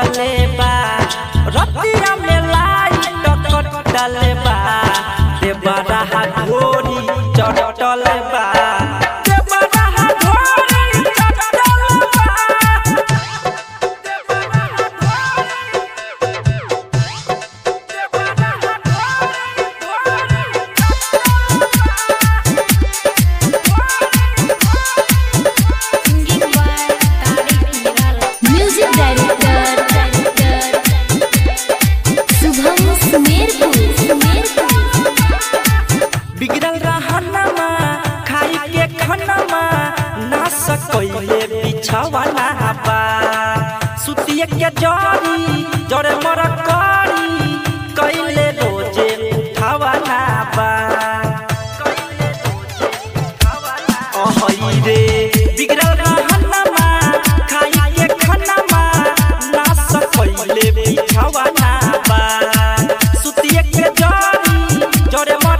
चटले बा रतिया में लाइट कटले बा देवरा घोरी चटले बा बिगड़ल रहनमा खाई के खनमा ना सकइले बिछवाना बा सुतिए के जड़ी जड़े मर करी कइले रोजे उठावाना बा ओहई रे बिगड़ल रहनमा खाई के खनमा ना सकइले बिछवाना बा सुतिए के जड़ी जड़े मर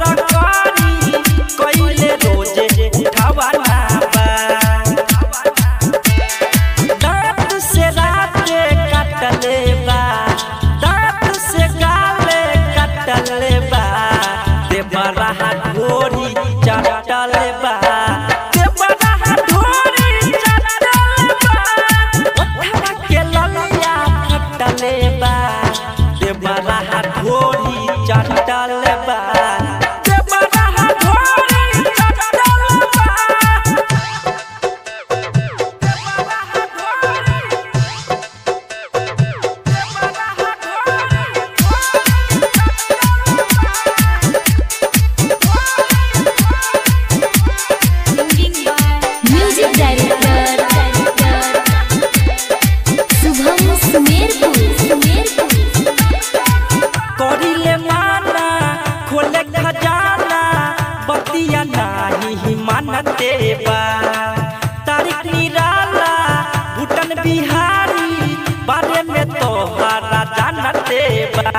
घोरी चटले बा देवरा घोरी चटले बा ओठा के ललिया फटले बा देवरा घोरी चटले बा करिले माना खोले खजाना बतिया नाही मानते बा तारीख निराला भूटान बिहारी बारे में तोहरा जानते बा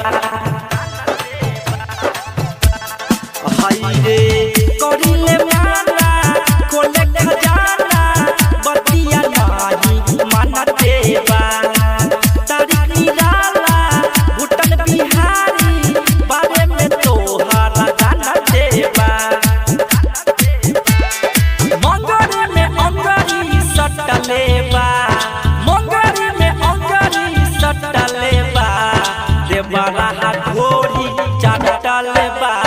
हाय रे करिले माना खोले खजाना बतिया नाही मानते बा तारीख निराला भूटान बिहारी बारे में तोहरा जानते बा मंगरी में अंगरी सटले बा मंगरी में अंगरी सटले बा देवरा घोरी चटले बा।